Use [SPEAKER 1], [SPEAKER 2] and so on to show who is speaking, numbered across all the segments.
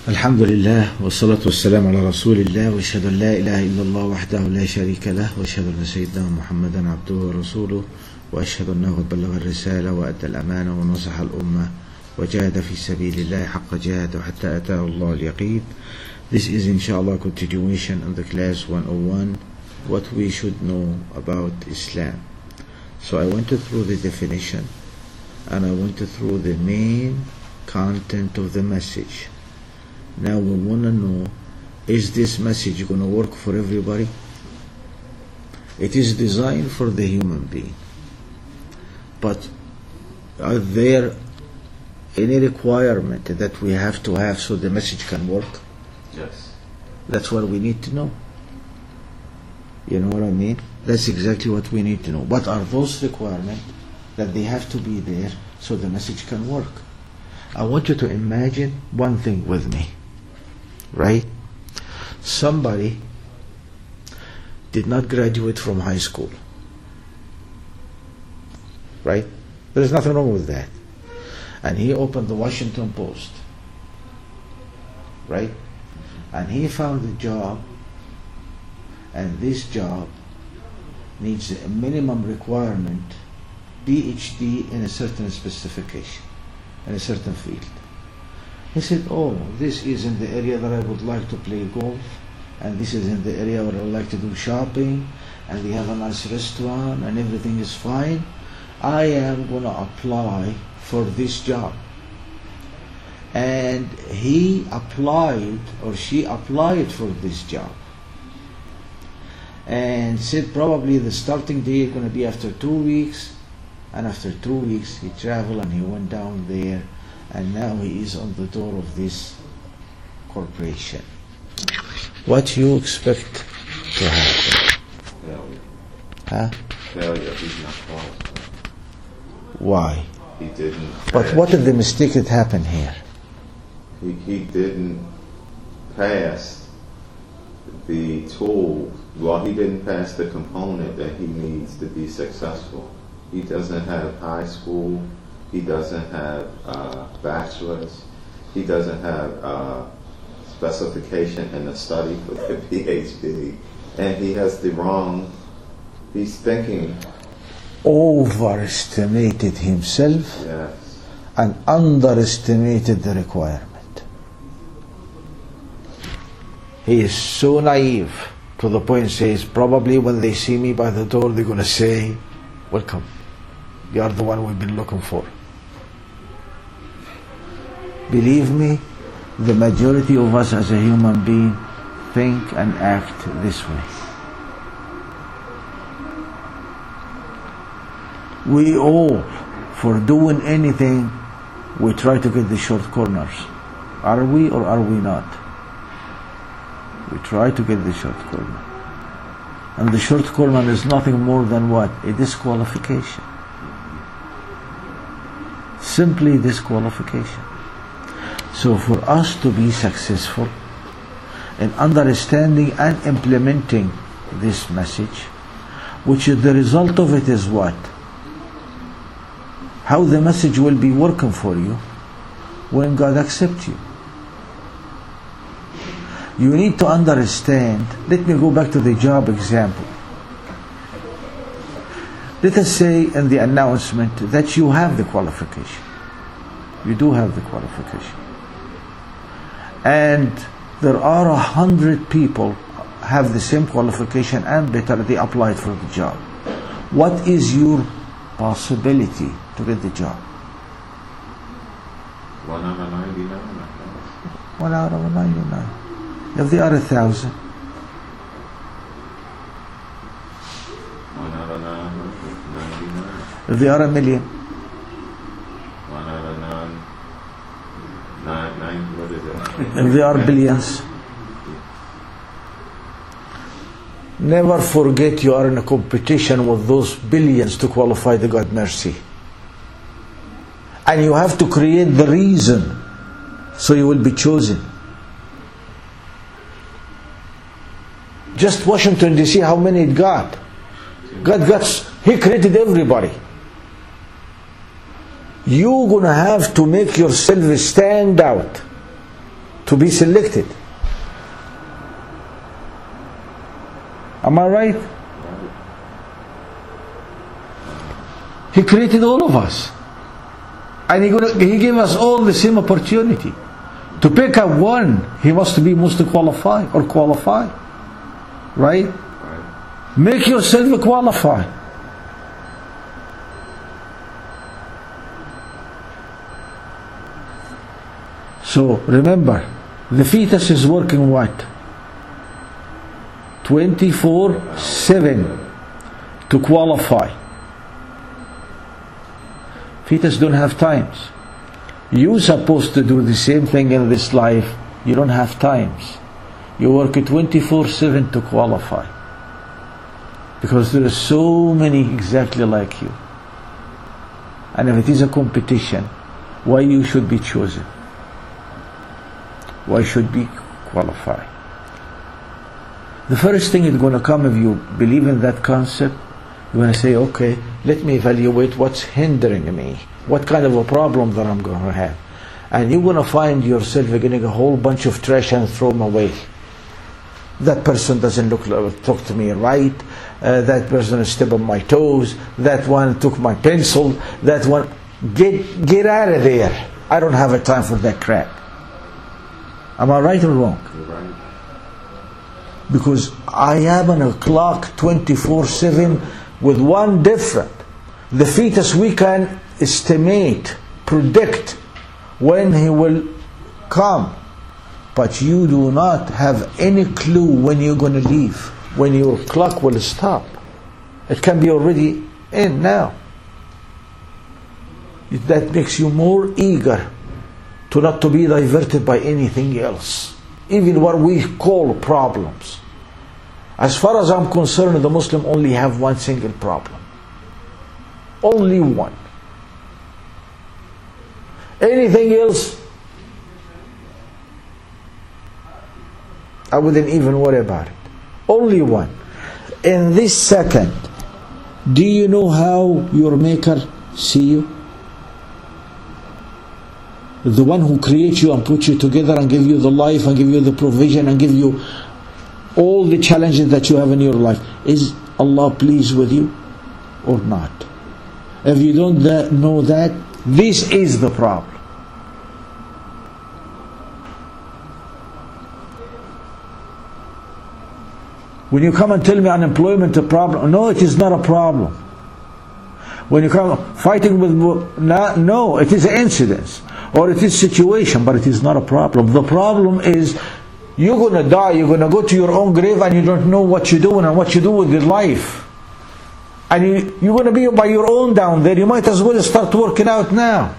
[SPEAKER 1] الحمد لله والصلاة والسلام على رسول الله واشهد أن لا إله إلا الله وحده لا شريك له واشهد أن سيدنا محمدا عبده ورسوله واشهد أنه قد بلغ الرسالة وأدى الأمانة ونصح الأمة وجاهد في سبيل الله حق جهاده حتى أتاه الله اليقين. This is inshallah continuation of the class 101, what we should know about Islam. So I went through the definition and I went through the main content of the message. Now we want to know, is this message going to work for everybody? It is designed for the human being, but are there any requirement that we have to have so the message can work?
[SPEAKER 2] Yes.
[SPEAKER 1] That's what we need to know. You know what I mean? That's exactly what we need to know. What are those requirements that they have to be there so the message can work? I want you to imagine one thing with me, right? Somebody did not graduate from high school, right? There's nothing wrong with that. And he opened the Washington Post, right? And he found a job, and this job needs a minimum requirement, PhD in a certain specification, in a certain field. He said, oh, this is in the area that I would like to play golf, and this is in the area where I would like to do shopping, and they have a nice restaurant, and everything is fine. I am going to apply for this job. And he applied, or she applied for this job, and said probably the starting day is going to be after 2 weeks, and after 2 weeks he traveled and he went down there, and now he is on the door of this corporation. What you expect to happen?
[SPEAKER 2] Failure.
[SPEAKER 1] Huh?
[SPEAKER 2] Failure. He's not qualified.
[SPEAKER 1] Why?
[SPEAKER 2] He didn't.
[SPEAKER 1] But what is the mistake that happened here?
[SPEAKER 2] He didn't pass the tool. Well, he didn't pass the component that he needs to be successful. He doesn't have high school. He doesn't have bachelor's. He doesn't have specification in the study for the PhD. And he has the wrong, he's thinking.
[SPEAKER 1] Overestimated himself,
[SPEAKER 2] Yes.
[SPEAKER 1] and underestimated the requirement. He is so naive to the point says probably when they see me by the door they're going to say, welcome, you are the one we've been looking for. Believe me, the majority of us as a human being think and act this way. We all, for doing anything, we try to get the short corners. Are we or are we not? We try to get the short corner. And the short corner is nothing more than what? A disqualification. Simply disqualification. So for us to be successful in understanding and implementing this message, which is the result of it is what? How the message will be working for you when God accepts you. You need to understand. Let me go back to the job example. Let us say in the announcement that you have the qualification. You do have the qualification. And there are 100 people have the same qualification and better, they applied for the job. What is your possibility to get the job?
[SPEAKER 2] 1 out of 99.
[SPEAKER 1] 1 out of 99. If they are 1,000,
[SPEAKER 2] 1 out of 999.
[SPEAKER 1] if they are 1,000,000,
[SPEAKER 2] 1 out of 9, what is it?
[SPEAKER 1] if they are billions. Never forget you are in a competition with those billions to qualify the God mercy. And you have to create the reason so you will be chosen. Just Washington DC, how many it got? He created everybody. You're going to have to make yourself stand out to be selected. Am I right? He created all of us. And He gave us all the same opportunity. To pick up one, he must be most qualified or qualified. Right? Make yourself qualified. So remember, the fetus is working what? 24/7 to qualify. Fetus don't have times. You're supposed to do the same thing in this life. You don't have times. You work 24/7 to qualify. Because there are so many exactly like you. And if it is a competition, why you should be chosen? Why should be qualified? The first thing is going to come if you believe in that concept. You're going to say, okay, let me evaluate what's hindering me. What kind of a problem that I'm going to have. And you're going to find yourself getting a whole bunch of trash and throw them away. That person doesn't talk to me right. That person stepped on my toes. That one took my pencil. That one, get out of there. I don't have a time for that crap. Am I right or wrong?
[SPEAKER 2] You're right.
[SPEAKER 1] Because I am on a clock 24/7 with one different. The fetus we can estimate, predict when he will come. But you do not have any clue when you're going to leave, when your clock will stop. It can be already in now. That makes you more eager to not to be diverted by anything else. Even what we call problems. As far as I'm concerned, the Muslim only have one single problem. Only one. Anything else, I wouldn't even worry about it. Only one. In this second, do you know how your Maker see you? The one who creates you and puts you together and give you the life and give you the provision and give you all the challenges that you have in your life. Is Allah pleased with you or not? If you don't know that, this is the problem. When you come and tell me unemployment is a problem, no, it is not a problem. When you come fighting with, no, it is an incident or it is a situation, but it is not a problem. The problem is you're going to die, you're going to go to your own grave and you don't know what you're doing and what you do with your life. And you're going to be by your own down there. You might as well start working out now.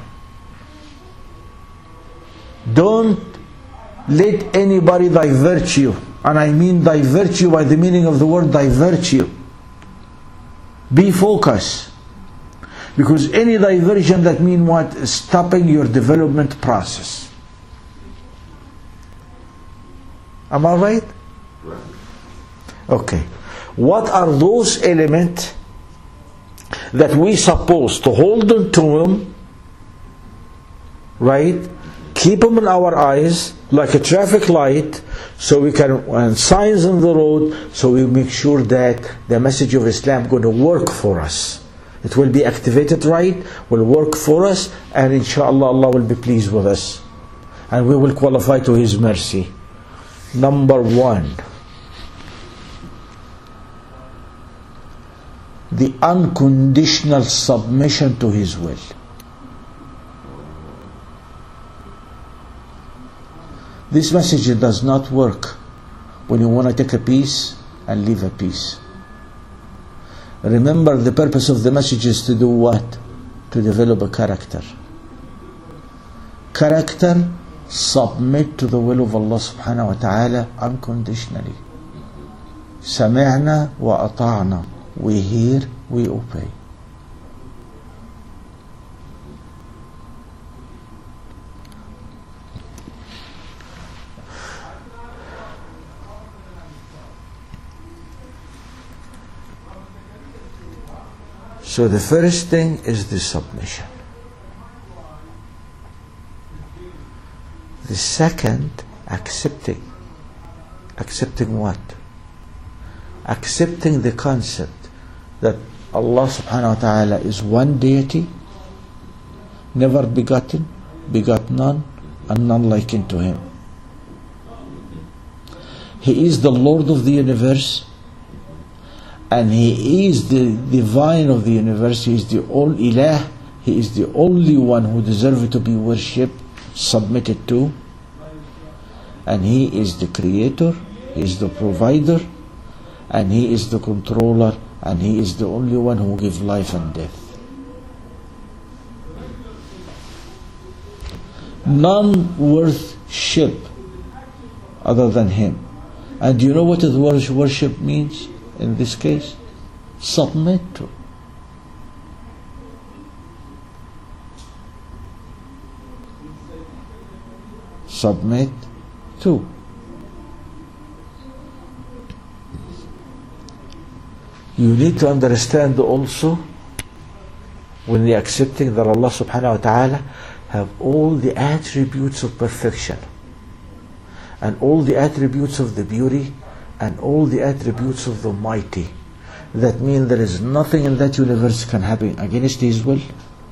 [SPEAKER 1] Don't let anybody divert you. And I mean divert you by the meaning of the word divert you. Be focused. Because any diversion, that means what? Stopping your development process. Am I right?
[SPEAKER 2] Right.
[SPEAKER 1] Okay. What are those elements that we supposed to hold on to them, right? Keep them in our eyes like a traffic light, so we can, and signs on the road, so we make sure that the message of Islam going to work for us. It will be activated right, will work for us, and inshallah Allah will be pleased with us. And we will qualify to His mercy. Number one, the unconditional submission to His will. This message does not work when you want to take a piece and leave a piece. Remember, the purpose of the message is to do what? To develop a character. Character, submit to the will of Allah subhanahu wa ta'ala unconditionally. Sami'na wa ata'na. We hear, we obey. So the first thing is the submission. The second Accepting. Accepting what? Accepting the concept that Allah subhanahu wa ta'ala is one deity, never begotten, begot none, and none like unto him. He is the Lord of the universe, and He is the divine of the universe. He is the all ilah. He is the only one who deserves to be worshipped, submitted to. And He is the creator, He is the provider, and He is the controller, and He is the only one who gives life and death. None worship other than Him. And do you know what the word worship means in this case? Submit to. Submit to. You need to understand also, when you're accepting that Allah subhanahu wa ta'ala have all the attributes of perfection, and all the attributes of the beauty, and all the attributes of the mighty. That means there is nothing in that universe can happen against His will.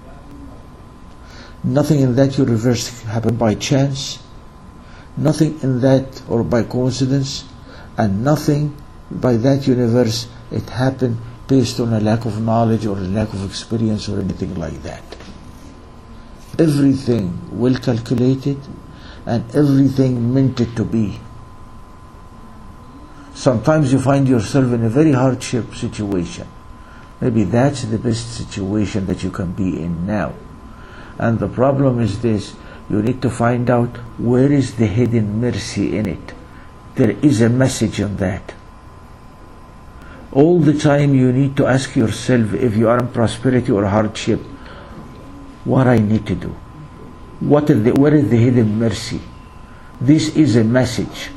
[SPEAKER 1] Nothing in that universe can happen by chance. Nothing in that or by coincidence. And nothing by that universe it happened based on a lack of knowledge or a lack of experience or anything like that. Everything well calculated, and everything meant it to be. Sometimes you find yourself in a very hardship situation. Maybe that's the best situation that you can be in now. And the problem is this: you need to find out where is the hidden mercy in it. There is a message in that. All the time you need to ask yourself, if you are in prosperity or hardship, what I need to do. Where is the hidden mercy? This is a message.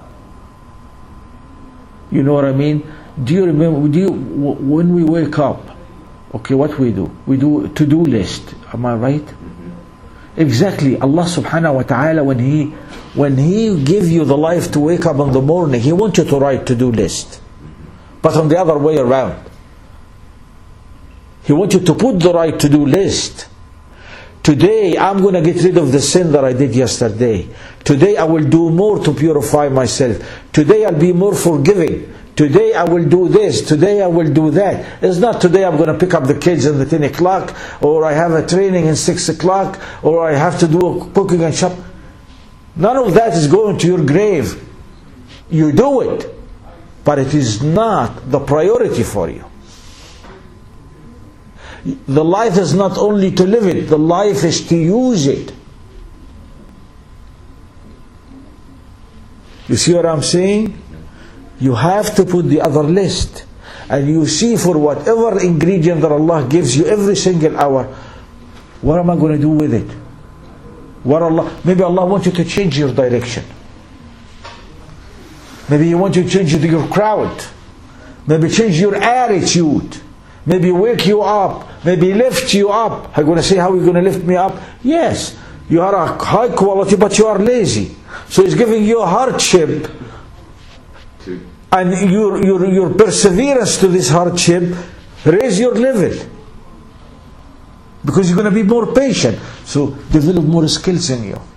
[SPEAKER 1] You know what I mean? Do you remember, when we wake up, okay, what we do? We do a to-do list. Am I right? Mm-hmm. Exactly. Allah subhanahu wa ta'ala, when He give you the life to wake up in the morning, He wants you to write to-do list. But on the other way around. He wants you to put the right to-do list. Today I'm going to get rid of the sin that I did yesterday. Today I will do more to purify myself. Today I'll be more forgiving. Today I will do this. Today I will do that. It's not today I'm going to pick up the kids at the 10 o'clock, or I have a training in 6 o'clock, or I have to do a cooking and shop. None of that is going to your grave. You do it, but it is not the priority for you. The life is not only to live it, the life is to use it. You see what I'm saying? You have to put the other list, and you see, for whatever ingredient that Allah gives you every single hour, what am I going to do with it? Maybe Allah wants you to change your direction. Maybe He wants you to change your crowd. Maybe change your attitude. Maybe wake you up. Maybe lift you up. I'm going to say, how are you going to lift me up? Yes, you are a high quality, but you are lazy. So He's giving you a hardship. And your perseverance to this hardship raise your level. Because you're going to be more patient. So develop more skills in you.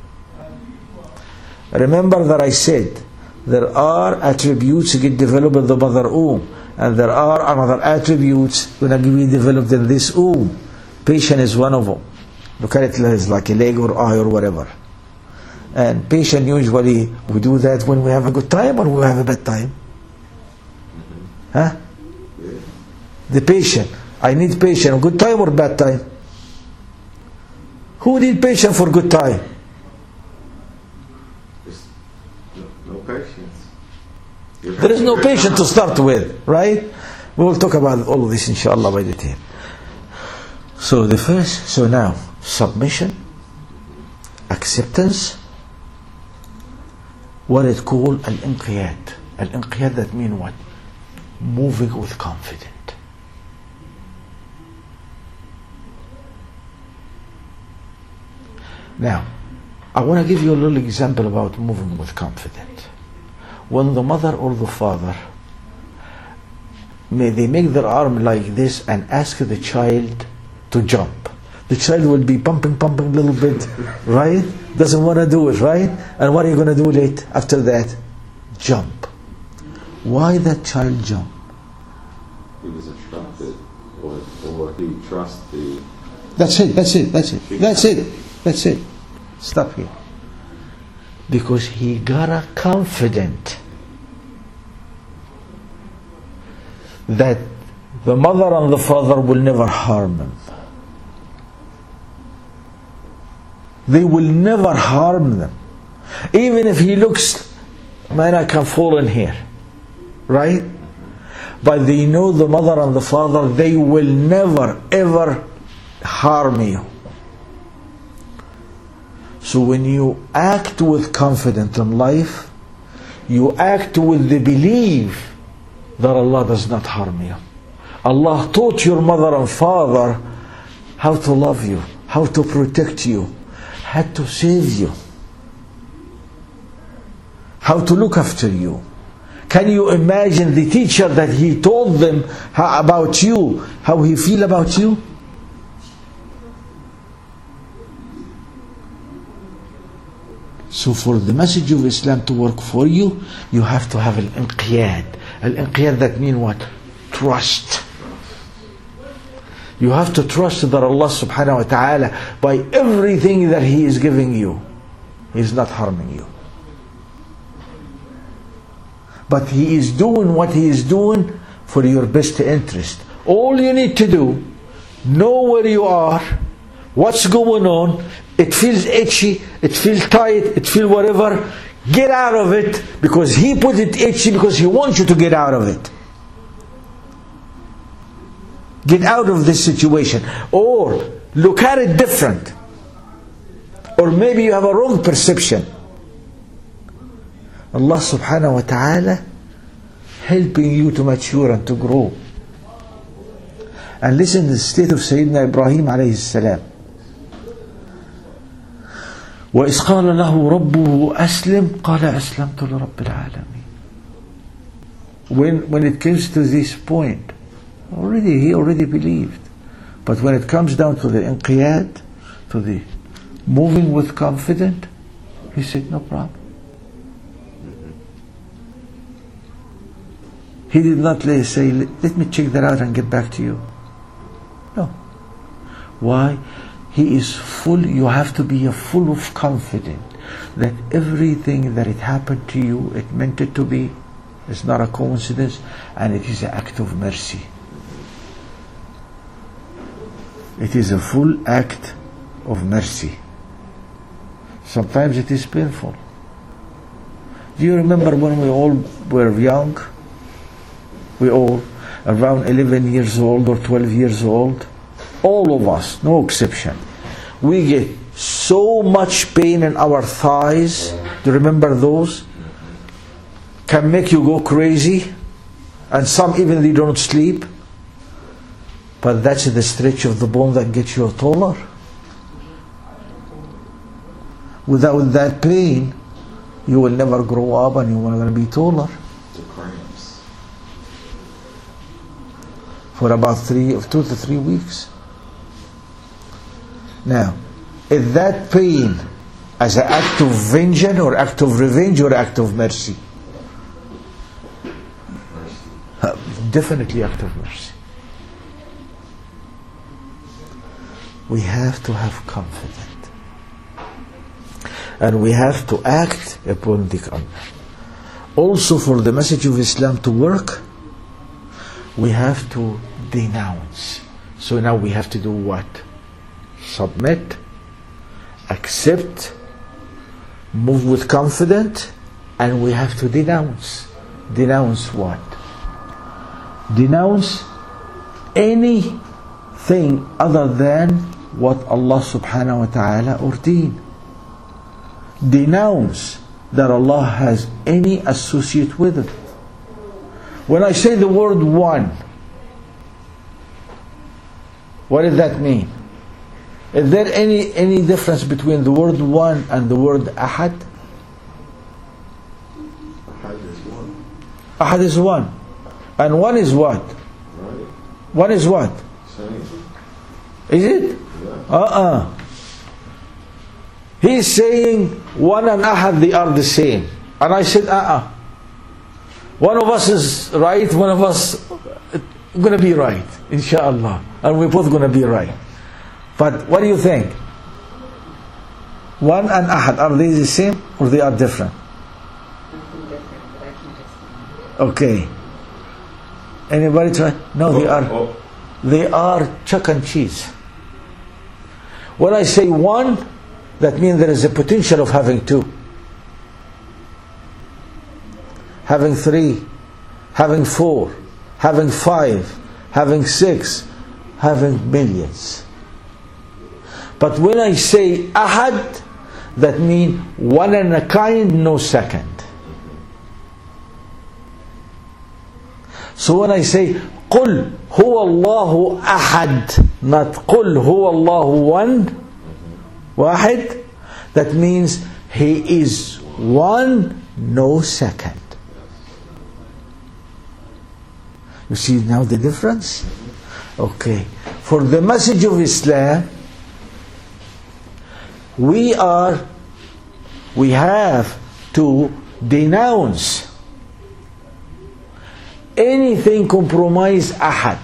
[SPEAKER 1] Remember that I said, there are attributes that get developed in the mother womb. And there are another attributes going to be developed in this womb. Patience is one of them. Look at it as like a leg or eye or whatever. And patience, usually we do that when we have a good time or we have a bad time. Huh? The patient. I need patience. Good time or bad time? Who need patience for good time?
[SPEAKER 2] No patience.
[SPEAKER 1] There is no patience to start with, right? We will talk about all of this inshallah by detail. So now, submission, acceptance, what it called al-inqiyad. Al-inqiyad, that means what? Moving with confidence. Now, I want to give you a little example about moving with confidence. When the mother or the father, they make their arm like this and ask the child to jump. The child will be pumping a little bit, right? Doesn't want to do it, right? And what are you going to do late after that? Jump. Why that child jump?
[SPEAKER 2] He was instructed, or he trusts the...
[SPEAKER 1] That's it. Stop here. Because he got a confident that the mother and the father will never harm him. They will never harm them. Even if he looks, man, I can fall in here. Right? But they know the mother and the father, they will never ever harm you. So when you act with confidence in life, you act with the belief that Allah does not harm you. Allah taught your mother and father how to love you, how to protect you, how to save you, how to look after you. Can you imagine the teacher that he told them about you, how he feel about you? So for the message of Islam to work for you, you have to have al-inqiyad. Al-inqiyad, that means what? Trust. You have to trust that Allah subhanahu wa ta'ala, by everything that He is giving you, He is not harming you. But He is doing what He is doing for your best interest. All you need to do, know where you are, what's going on. It feels itchy, it feels tight, it feels whatever. Get out of it, because He put it itchy because He wants you to get out of it. Get out of this situation. Or look at it different. Or maybe you have a wrong perception. Allah subhanahu wa ta'ala helping you to mature and to grow. And listen to the state of Sayyidina Ibrahim alayhi salam. وَإِذْ قَالَ لَهُ رَبُّهُ أَسْلِمْ قَالَ أَسْلَمْتُ لِرَبِّ الْعَالَمِينَ. When it comes to this point, he already believed. But when it comes down to the inqiyad, to the moving with confidence, he said, no problem. He did not say, let me check that out and get back to you. No. Why? He is full, you have to be full of confidence that everything that it happened to you, it meant it to be. It's not a coincidence, and it is an act of mercy. It is a full act of mercy. Sometimes it is painful. Do you remember when we all were young? We all, around 11 years old or 12 years old, all of us, no exception, we get so much pain in our thighs. Do you remember those? Can make you go crazy, and some even they don't sleep. But that's the stretch of the bone that gets you taller. Without that pain, you will never grow up and you will never be taller. For about 2 to 3 weeks. Now, is that pain as an act of vengeance or act of revenge or act of mercy? Definitely act of mercy. We have to have confidence. And we have to act upon the confidence. Also, for the message of Islam to work, we have to denounce. So now we have to do what? Submit, accept, move with confidence, and we have to denounce. Denounce what? Denounce anything other than what Allah subhanahu wa ta'ala ordained. Denounce that Allah has any associate with it. When I say the word one, what does that mean? Is there any difference between the word one and the word ahad?
[SPEAKER 2] Ahad is one.
[SPEAKER 1] Ahad is one. And one is what?
[SPEAKER 2] Right.
[SPEAKER 1] One is what?
[SPEAKER 2] Same.
[SPEAKER 1] Is it?
[SPEAKER 2] Yeah.
[SPEAKER 1] He's saying one and ahad, they are the same. And I said, one of us is right, one of us going to be right, inshallah. And we're both going to be right. But what do you think? One and ahad, are they the same or they are different?
[SPEAKER 3] Something different, but I can't explain.
[SPEAKER 1] Okay. Anybody try? No, they are chalk and cheese. When I say one, that means there is a potential of having two, having three, having four, having five, having six, having millions. But when I say ahad, that means one and a kind, no second. So when I say قل هو الله أحد, not قل هو الله one, واحد, that means he is one, no second. You see now the difference? Okay. For the message of Islam, we have to denounce anything compromise ahad.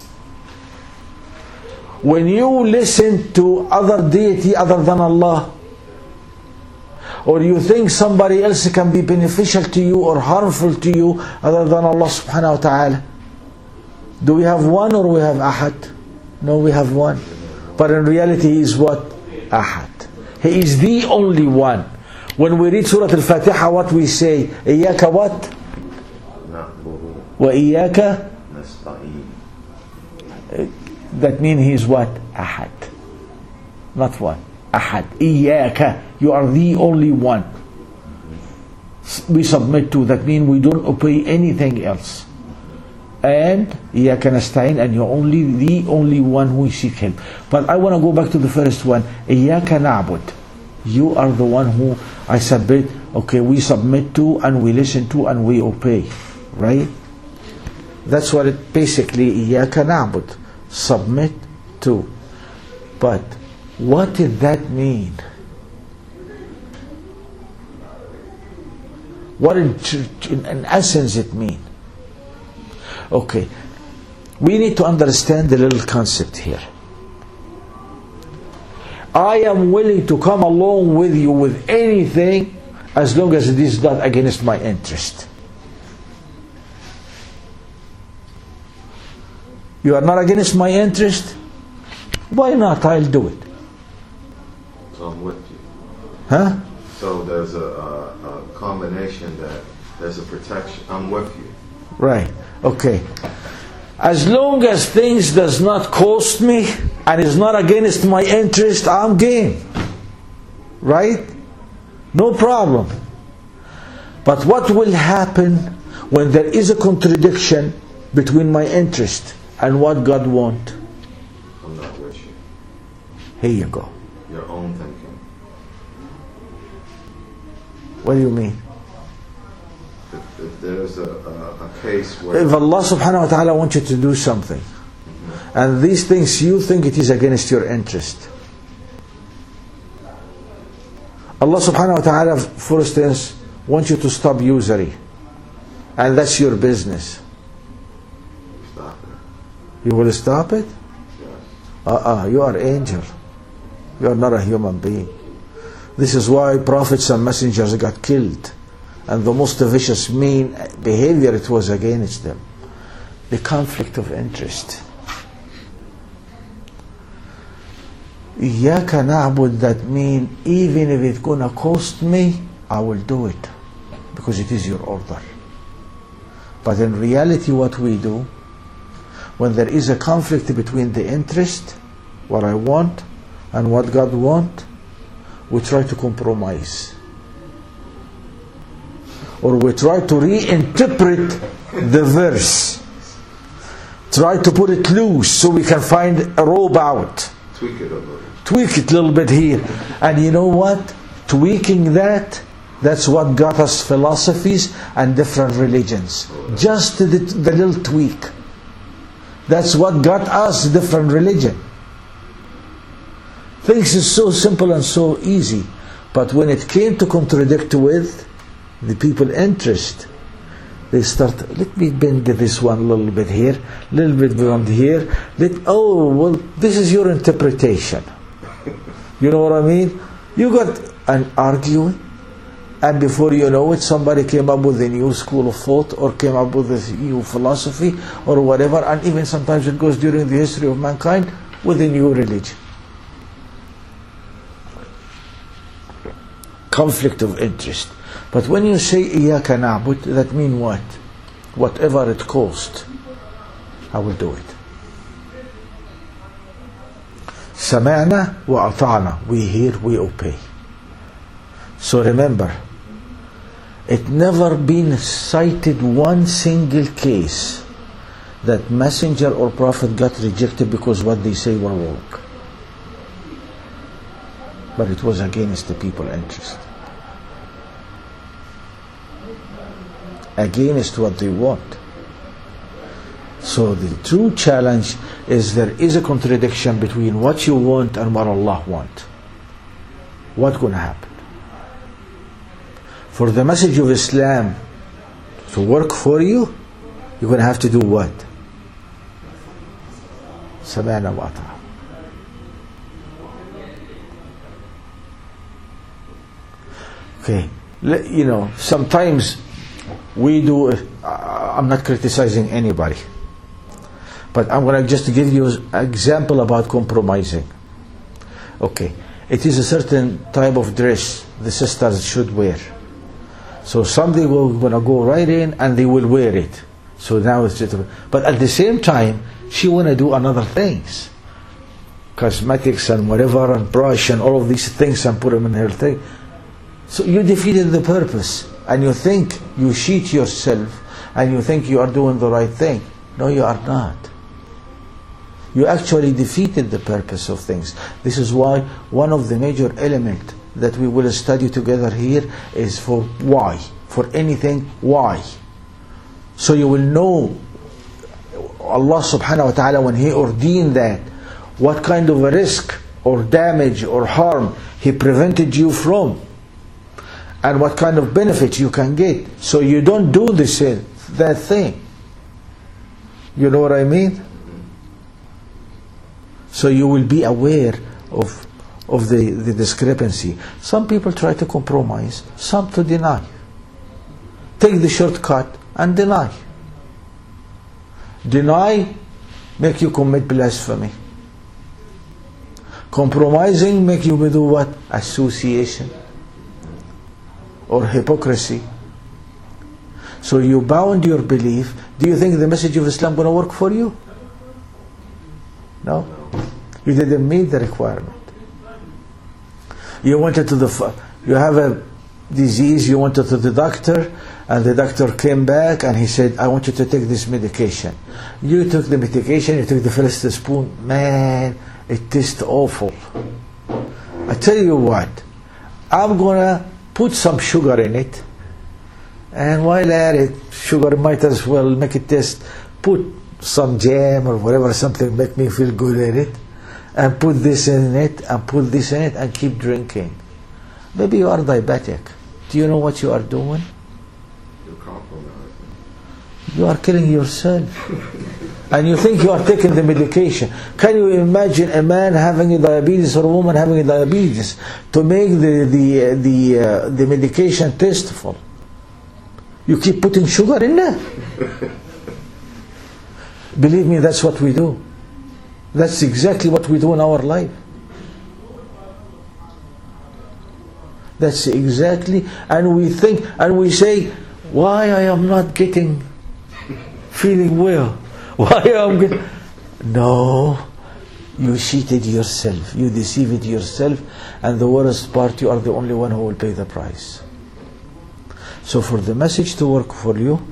[SPEAKER 1] When you listen to other deity other than Allah, or you think somebody else can be beneficial to you or harmful to you other than Allah subhanahu wa ta'ala, do we have one or we have ahad? No, we have one. But in reality he is what? Ahad. He is the only one. When we read Surah Al-Fatiha, what we say? إياك what? وإياك
[SPEAKER 2] نستعين.
[SPEAKER 1] That means he is what? Ahad. Not one. Ahad. إياك. You are the only one. We submit to. That means we don't obey anything else. And إياك نستعين, and you're only the only one who seek help. But I want to go back to the first one. إياك نعبد. You are the one who I submit. Okay, we submit to and we listen to and we obey. Right? That's what it basically إياك نعبد. Submit to. But what did that mean? What in essence it mean? Okay, we need to understand the little concept here. I am willing to come along with you with anything as long as it is not against my interest. You are not against my interest? Why not? I'll do it.
[SPEAKER 2] So I'm with you.
[SPEAKER 1] Huh?
[SPEAKER 2] So there's a combination that there's a protection. I'm with you.
[SPEAKER 1] Right. Okay. As long as things does not cost me and is not against my interest, I'm game. Right? No problem. But what will happen when there is a contradiction between my interest and what God wants?
[SPEAKER 2] I'm not with you.
[SPEAKER 1] Here you go.
[SPEAKER 2] Your own thinking.
[SPEAKER 1] What do you mean?
[SPEAKER 2] If there's a case where
[SPEAKER 1] If Allah subhanahu wa ta'ala wants you to do something, and these things you think it is against your interest, Allah subhanahu wa ta'ala, for instance, wants you to stop usury, and that's your business,
[SPEAKER 2] stop it.
[SPEAKER 1] you will stop it?
[SPEAKER 2] Yes.
[SPEAKER 1] You are angel. You are not a human being. This is why prophets and messengers got killed, and the most vicious mean behavior it was against them. The conflict of interest. إياك نعبد, that means even if it's gonna cost me, I will do it because it is your order. But in reality, what we do when there is a conflict between the interest, what I want and what God wants, we try to compromise, or we try to reinterpret the verse, try to put it loose so we can find a rope out.
[SPEAKER 2] Tweak it a little.
[SPEAKER 1] tweak it a little bit here. And you know what? Tweaking that's what got us philosophies and different religions. Just the little tweak. That's what got us different religion. Things is so simple and so easy. But when it came to contradict with the people interest, they start, let me bend this one a little bit here, a little bit beyond here. This is your interpretation. You know what I mean? You got an arguing, and before you know it, somebody came up with a new school of thought, or came up with a new philosophy, or whatever, and even sometimes it goes during the history of mankind with a new religion. Conflict of interest. But when you say إِيَّاكَ نَعْبُدْ, that means what? Whatever it cost, I will do it. سَمَعْنَا وَأَطَعْنَا. We hear, we obey. So remember, it never been cited one single case that messenger or prophet got rejected because what they say were wrong. But it was against the people's interest. Against what they want. So the true challenge is there is a contradiction between what you want and what Allah wants. What's going to happen? For the message of Islam to work for you, you're going to have to do what? سمعنا وأطعنا. Okay, you know, sometimes we do, I'm not criticizing anybody, but I'm going to just give you an example about compromising. Okay, it is a certain type of dress the sisters should wear. So somebody will going to go right in and they will wear it. So now it's just, but at the same time, she want to do another things. Cosmetics and whatever, and brush and all of these things, and put them in her thing. So you defeated the purpose, and you think you cheat yourself, and you think you are doing the right thing. No, you are not. You actually defeated the purpose of things. This is why one of the major elements that we will study together here is for why. For anything, why. So you will know Allah subhanahu wa ta'ala, when He ordained that, what kind of a risk or damage or harm He prevented you from, and what kind of benefit you can get, so you don't do that thing. You know what I mean? So you will be aware of the discrepancy. Some people try to compromise, some to deny. Take the shortcut and deny. Deny make you commit blasphemy. Compromising make you do what? Association or hypocrisy. So you bound your belief. Do you think the message of Islam going to work for you? No. You didn't meet the requirement. You wanted you have a disease, you wanted to the doctor, and the doctor came back and he said, I want you to take this medication. You took the medication, you took the first spoon. Man, it tastes awful. I tell you what, I'm gonna put some sugar in it, and while at it, sugar might as well make it taste. Put some jam or whatever, something make me feel good in it, and put this in it, and put this in it, and keep drinking. Maybe you are diabetic. Do you know what you are doing?
[SPEAKER 2] You're compromising.
[SPEAKER 1] You are killing yourself. And you think you are taking the medication. Can you imagine a man having a diabetes or a woman having a diabetes to make the medication tasteful? You keep putting sugar in there. Believe me, that's what we do. That's exactly what we do in our life. That's exactly, and we think, and we say, why I am not feeling well? Why I am getting... No, you cheated yourself, you deceived yourself, and the worst part, you are the only one who will pay the price. So for the message to work for you,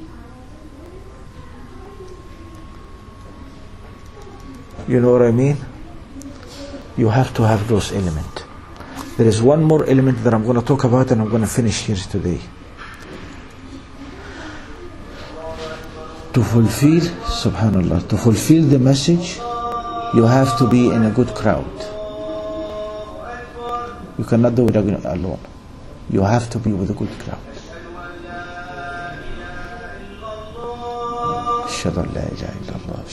[SPEAKER 1] you know what I mean? You have to have those elements. There is one more element that I'm going to talk about and I'm going to finish here today. To fulfill, subhanallah, to fulfill the message, you have to be in a good crowd. You cannot do it alone. You have to be with a good crowd. أشهد أن لا إله إلا الله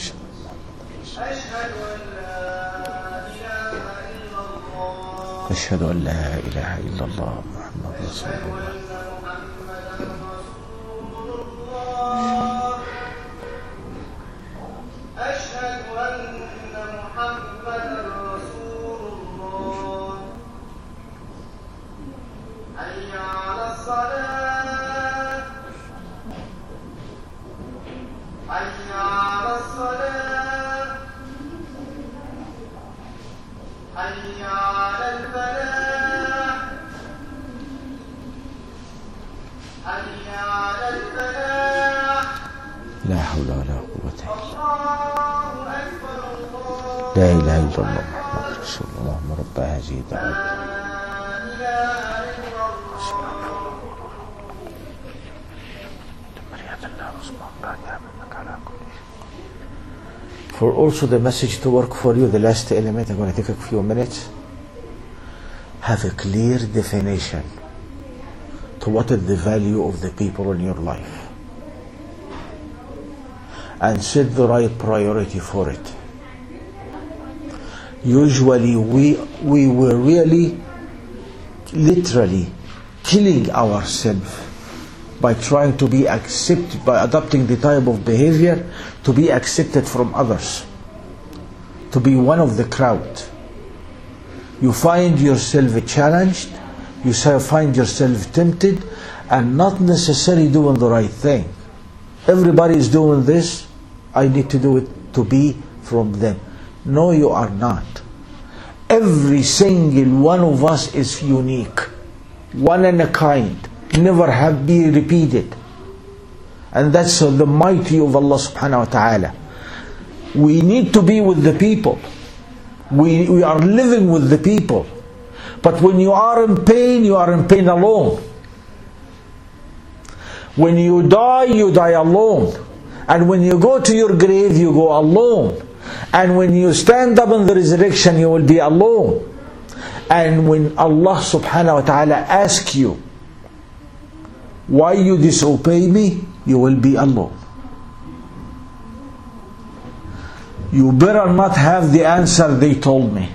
[SPEAKER 1] أشهد أن لا إله إلا الله محمد رسول الله. لا حول ولا قوة إلا بالله. لا إله إلا الله محمد رسول الله. اللهم رب هذه الدعوة. For also the message to work for you, the last element, I'm going to take a few minutes. Have a clear definition to what is the value of the people in your life. And set the right priority for it. Usually we were really, literally killing ourselves by trying to be accepted, by adopting the type of behavior to be accepted from others, to be one of the crowd. You find yourself challenged, you find yourself tempted, and not necessarily doing the right thing. Everybody is doing this, I need to do it to be from them. No, you are not. Every single one of us is unique, one in a kind, never have been repeated. And that's the mighty of Allah subhanahu wa ta'ala. We need to be with the people. We are living with the people. But when you are in pain, you are in pain alone. When you die alone. And when you go to your grave, you go alone. And when you stand up in the resurrection, you will be alone. And when Allah subhanahu wa ta'ala asks you, why you disobey me, you will be alone. You better not have the answer they told me.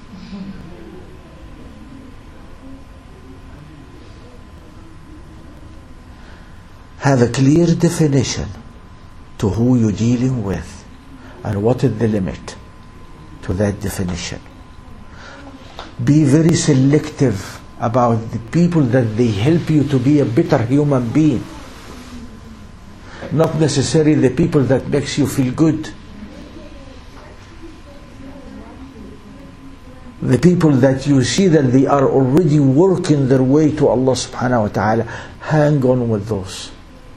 [SPEAKER 1] Have a clear definition to who you're dealing with and what is the limit to that definition. Be very selective about the people that they help you to be a better human being, not necessarily the people that makes you feel good. The people that you see that they are already working their way to Allah subhanahu wa ta'ala, hang on with those.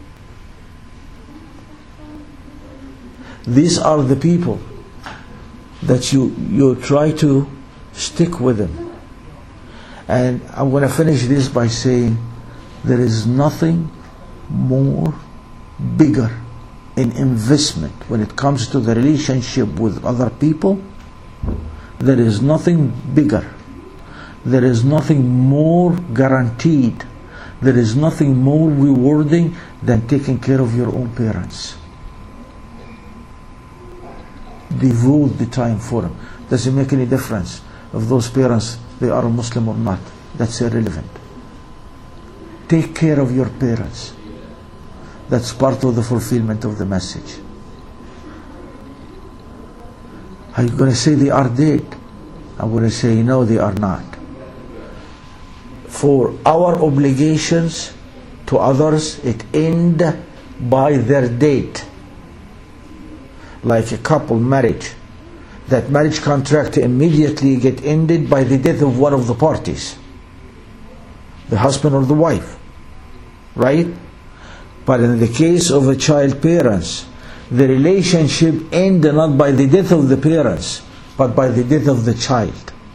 [SPEAKER 1] These are the people that you try to stick with them. And I'm going to finish this by saying there is nothing more bigger in investment when it comes to the relationship with other people. There is nothing bigger. There is nothing more guaranteed. There is nothing more rewarding than taking care of your own parents. Devote the time for them. Does it make any difference if those parents, they are Muslim or not? That's irrelevant. Take care of your parents. That's part of the fulfillment of the message. Are you going to say they are dead? I'm going to say no, they are not. For our obligations to others, it ends by their date. Like a couple marriage, that marriage contract immediately get ended by the death of one of the parties, the husband or the wife, right? But in the case of a child parents, the relationship ends not by the death of the parents, but by the death of the child.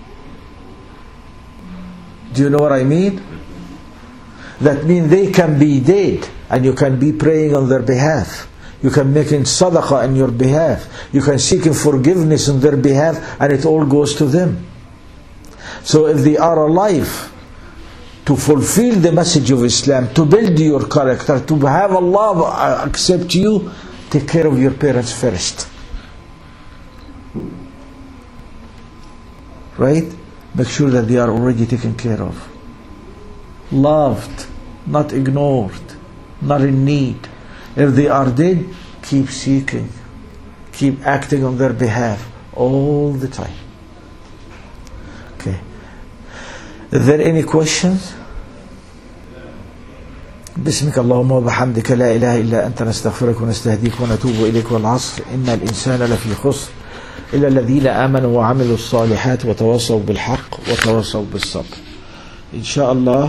[SPEAKER 1] Do you know what I mean? That means they can be dead and you can be praying on their behalf. You can make in sadaqah on your behalf. You can seek in forgiveness on their behalf, and it all goes to them. So if they are alive to fulfill the message of Islam, to build your character, to have Allah accept you, take care of your parents first. Right? Make sure that they are already taken care of. Loved, not ignored, not in need. If they are dead, keep seeking, keep acting on their behalf all the time. Okay. Is there any questions? بسمك اللهم وبحمدك لا إله إلا أنت نستغفرك ونستهديك ونتوب إليك والعصر إن الإنسان لفي خسر إلا الذين آمنوا وعملوا الصالحات وتواصوا بالحق وتواصوا بالصبر. إن شاء الله